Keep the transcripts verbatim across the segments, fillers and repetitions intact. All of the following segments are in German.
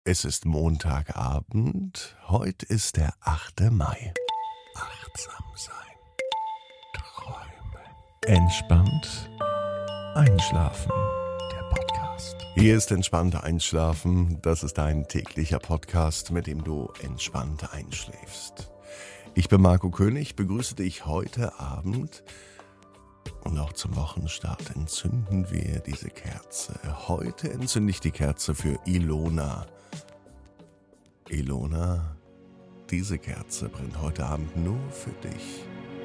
Es ist Montagabend. Heute ist der achte Mai. Achtsam sein. Träumen. Entspannt einschlafen. Der Podcast. Hier ist Entspannt einschlafen. Das ist dein täglicher Podcast, mit dem du entspannt einschläfst. Ich bin Marco König, begrüße dich heute Abend. Und auch zum Wochenstart entzünden wir diese Kerze. Heute entzünde ich die Kerze für Ilona. Ilona, diese Kerze brennt heute Abend nur für dich.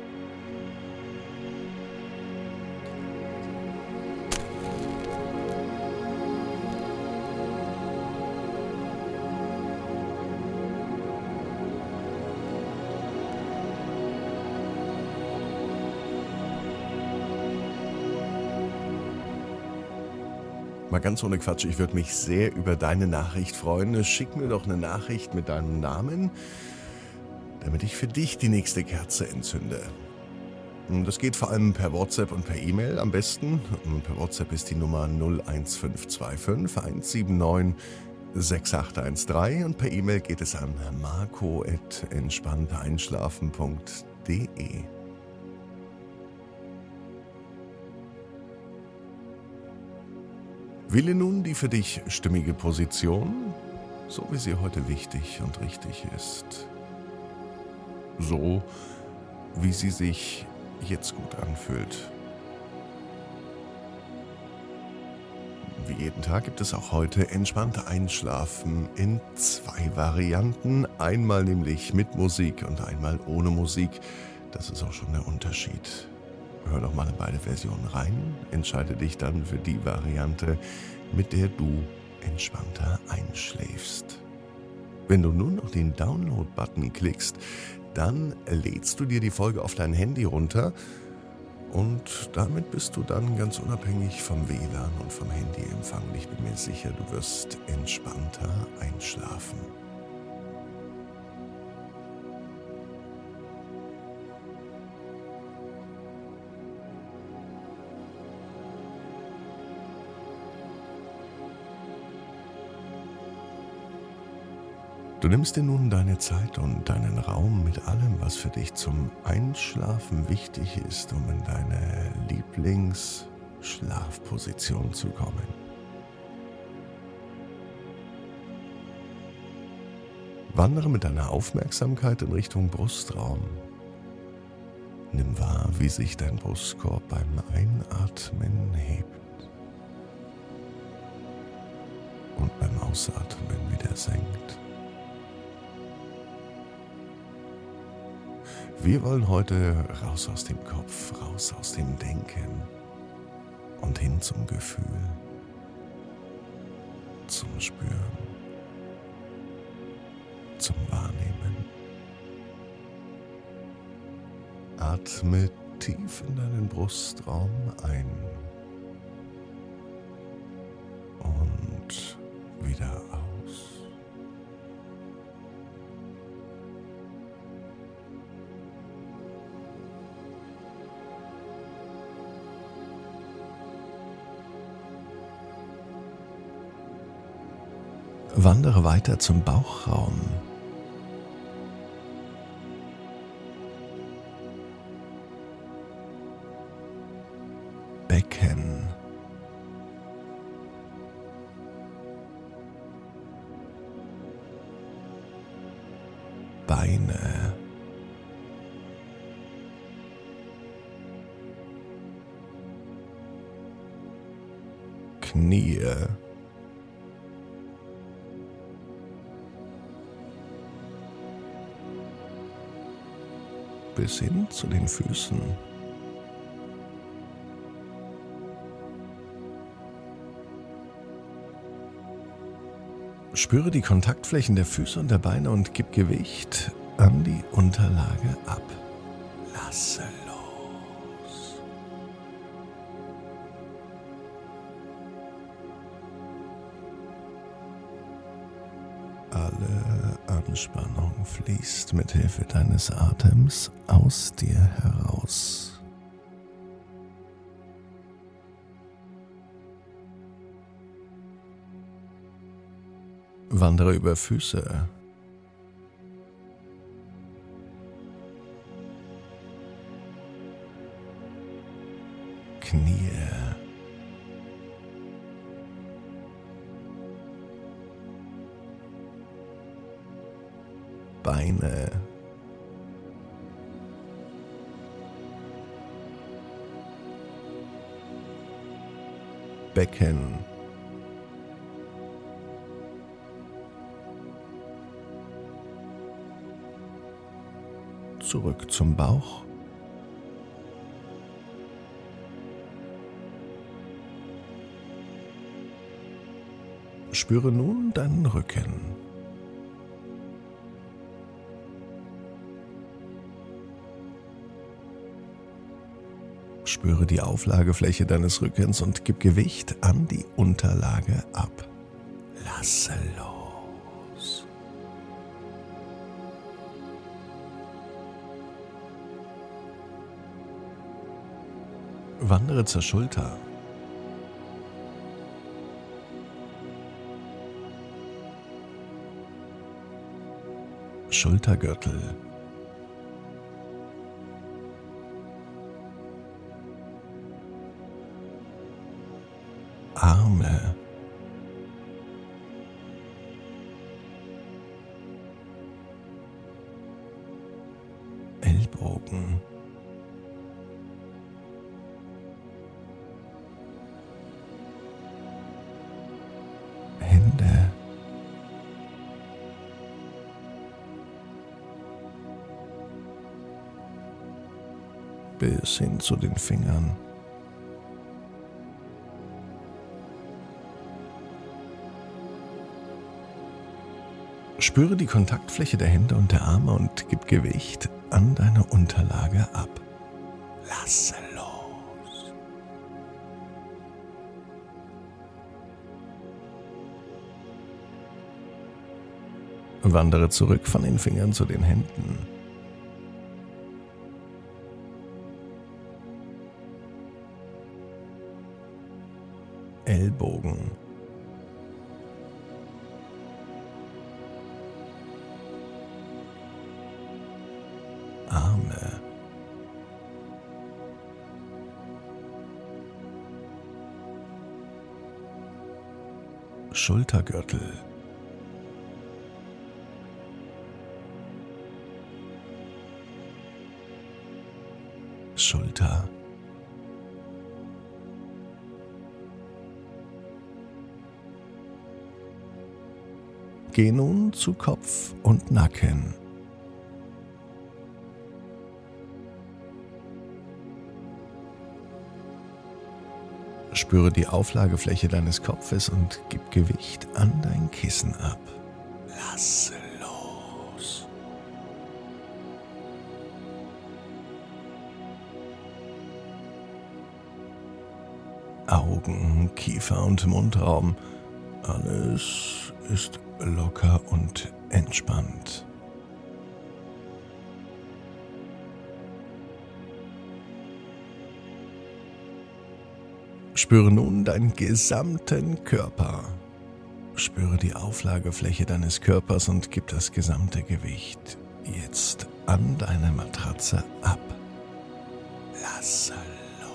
Mal ganz ohne Quatsch, ich würde mich sehr über deine Nachricht freuen. Schick mir doch eine Nachricht mit deinem Namen, damit ich für dich die nächste Kerze entzünde. Das geht vor allem per WhatsApp und per E-Mail am besten. Per WhatsApp ist die Nummer null eins fünf zwei fünf eins sieben neun sechs acht eins drei und per E-Mail geht es an marco at entspannteinschlafen punkt de. Wähle nun die für dich stimmige Position, so wie sie heute wichtig und richtig ist. So, wie sie sich jetzt gut anfühlt. Wie jeden Tag gibt es auch heute entspannte Einschlafen in zwei Varianten. Einmal nämlich mit Musik und einmal ohne Musik. Das ist auch schon der Unterschied. Hör doch mal in beide Versionen rein, entscheide dich dann für die Variante, mit der du entspannter einschläfst. Wenn du nun noch den Download-Button klickst, dann lädst du dir die Folge auf dein Handy runter und damit bist du dann ganz unabhängig vom W L A N und vom Handyempfang. Ich bin mir sicher, du wirst entspannter einschlafen. Du nimmst dir nun deine Zeit und deinen Raum mit allem, was für dich zum Einschlafen wichtig ist, um in deine Lieblingsschlafposition zu kommen. Wandere mit deiner Aufmerksamkeit in Richtung Brustraum. Nimm wahr, wie sich dein Brustkorb beim Einatmen hebt und beim Ausatmen wieder senkt. Wir wollen heute raus aus dem Kopf, raus aus dem Denken und hin zum Gefühl, zum Spüren, zum Wahrnehmen. Atme tief in deinen Brustraum ein und wieder aus. Wandere weiter zum Bauchraum. Becken. Beine. Knie. Bis hin zu den Füßen. Spüre die Kontaktflächen der Füße und der Beine und gib Gewicht an die Unterlage ab. Lasse los. Alle Anspannung fließt mit Hilfe deines Atems aus dir heraus. Wandere über Füße. Knie. Beine. Becken. Zurück zum Bauch. Spüre nun deinen Rücken. Spüre die Auflagefläche deines Rückens und gib Gewicht an die Unterlage ab. Lasse los. Wandere zur Schulter. Schultergürtel. Arme. Ellbogen. Hände. Bis hin zu den Fingern. Spüre die Kontaktfläche der Hände und der Arme und gib Gewicht an deine Unterlage ab. Lasse los. Wandere zurück von den Fingern zu den Händen. Ellbogen. Arme. Schultergürtel. Schulter. Geh nun zu Kopf und Nacken. Spüre die Auflagefläche deines Kopfes und gib Gewicht an dein Kissen ab. Lasse los. Augen, Kiefer und Mundraum. Alles ist locker und entspannt. Spüre nun deinen gesamten Körper. Spüre die Auflagefläche deines Körpers und gib das gesamte Gewicht jetzt an deine Matratze ab. Lasse los.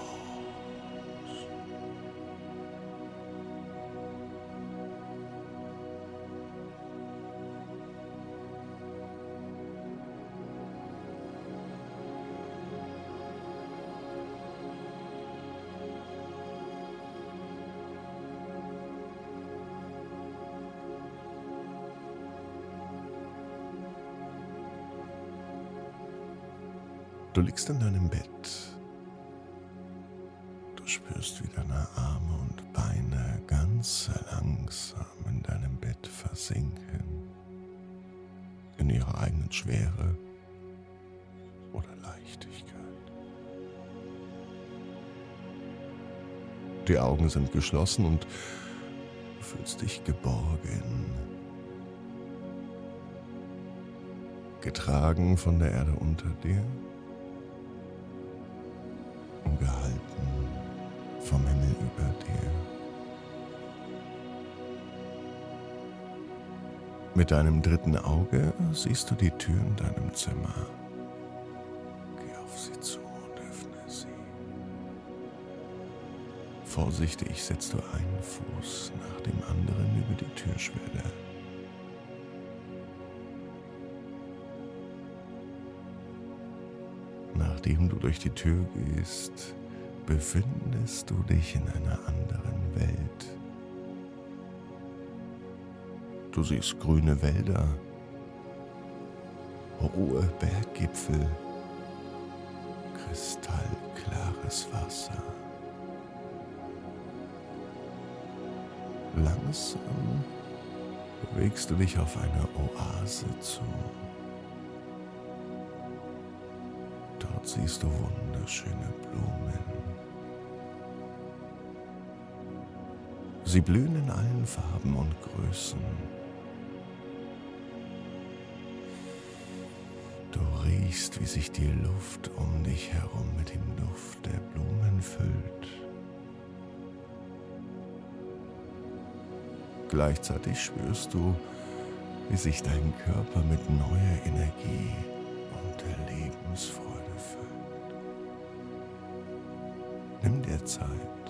Du liegst in deinem Bett. Du spürst, wie deine Arme und Beine ganz langsam in deinem Bett versinken. In ihrer eigenen Schwere oder Leichtigkeit. Die Augen sind geschlossen und du fühlst dich geborgen. Getragen von der Erde unter dir. Gehalten vom Himmel über dir. Mit deinem dritten Auge siehst du die Tür in deinem Zimmer. Geh auf sie zu und öffne sie. Vorsichtig setzt du einen Fuß nach dem anderen über die Türschwelle. Nachdem du durch die Tür gehst, befindest du dich in einer anderen Welt. Du siehst grüne Wälder, hohe Berggipfel, kristallklares Wasser. Langsam bewegst du dich auf eine Oase zu. Dort siehst du wunderschöne Blumen. Sie blühen in allen Farben und Größen. Du riechst, wie sich die Luft um dich herum mit dem Duft der Blumen füllt. Gleichzeitig spürst du, wie sich dein Körper mit neuer Energie und der Lebensfreude füllt. Nimm dir Zeit,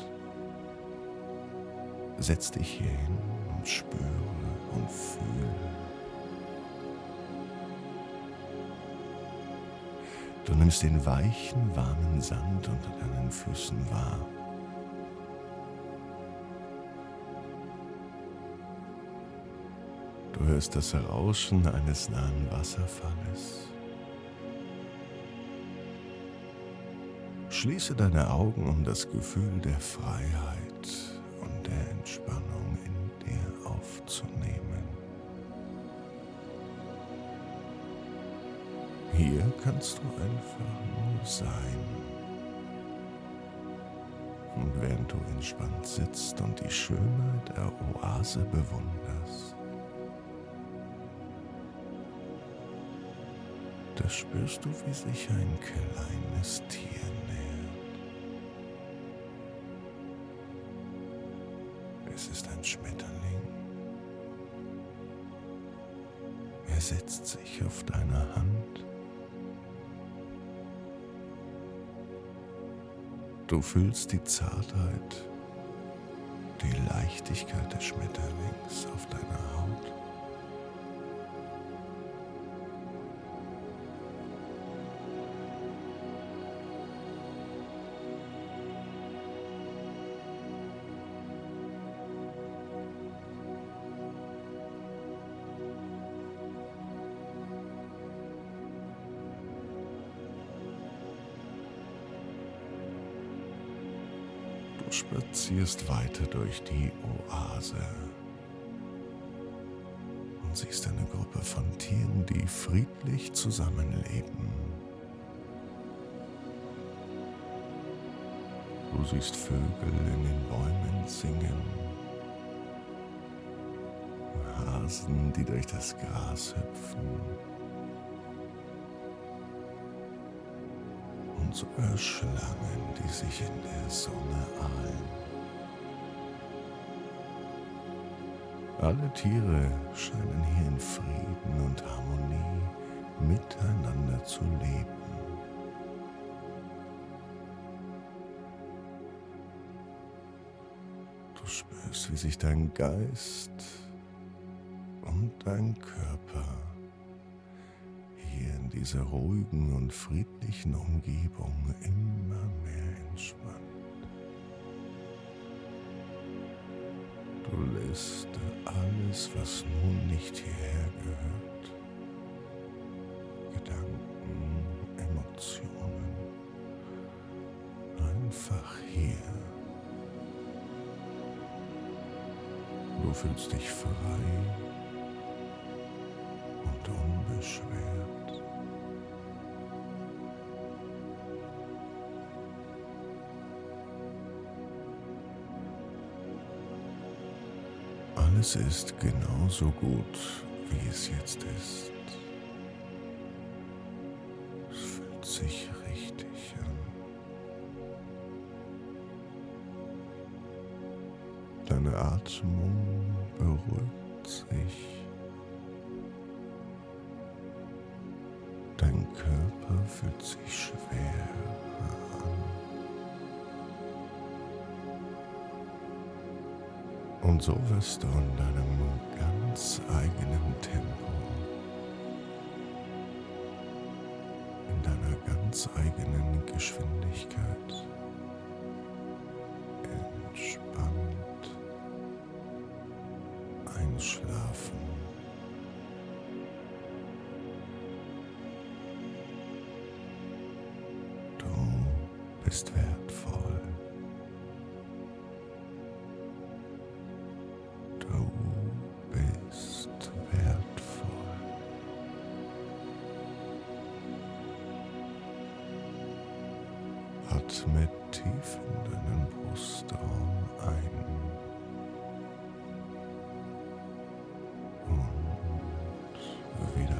setz dich hier hin und spüre und fühle. Du nimmst den weichen, warmen Sand unter deinen Füßen wahr. Du hörst das Rauschen eines nahen Wasserfalles. Schließe deine Augen, um das Gefühl der Freiheit und der Entspannung in dir aufzunehmen. Hier kannst du einfach nur sein. Und während du entspannt sitzt und die Schönheit der Oase bewunderst, da spürst du, wie sich ein kleines Tier nähert. Es ist ein Schmetterling. Er setzt sich auf deine Hand. Du fühlst die Zartheit, die Leichtigkeit des Schmetterlings auf deiner Haut. Du spazierst weiter durch die Oase und siehst eine Gruppe von Tieren, die friedlich zusammenleben. Du siehst Vögel in den Bäumen singen, Hasen, die durch das Gras hüpfen, und sogar Schlangen, die sich in der Sonne ahlen. Alle Tiere scheinen hier in Frieden und Harmonie miteinander zu leben. Du spürst, wie sich dein Geist und dein Körper hier in dieser ruhigen und friedlichen Umgebung immer mehr entspannt. Du lässt alles, was nun nicht hierher gehört, Gedanken, Emotionen, einfach hier. Du fühlst dich frei und unbeschwert. Alles ist genauso gut, wie es jetzt ist. Es fühlt sich richtig an. Deine Atmung beruhigt sich Körper fühlt sich schwer an. Und so wirst du in deinem ganz eigenen Tempo, in deiner ganz eigenen Geschwindigkeit entspannt einschlafen. Du bist wertvoll. Du bist wertvoll. Atme tief in deinen Brustraum ein und wieder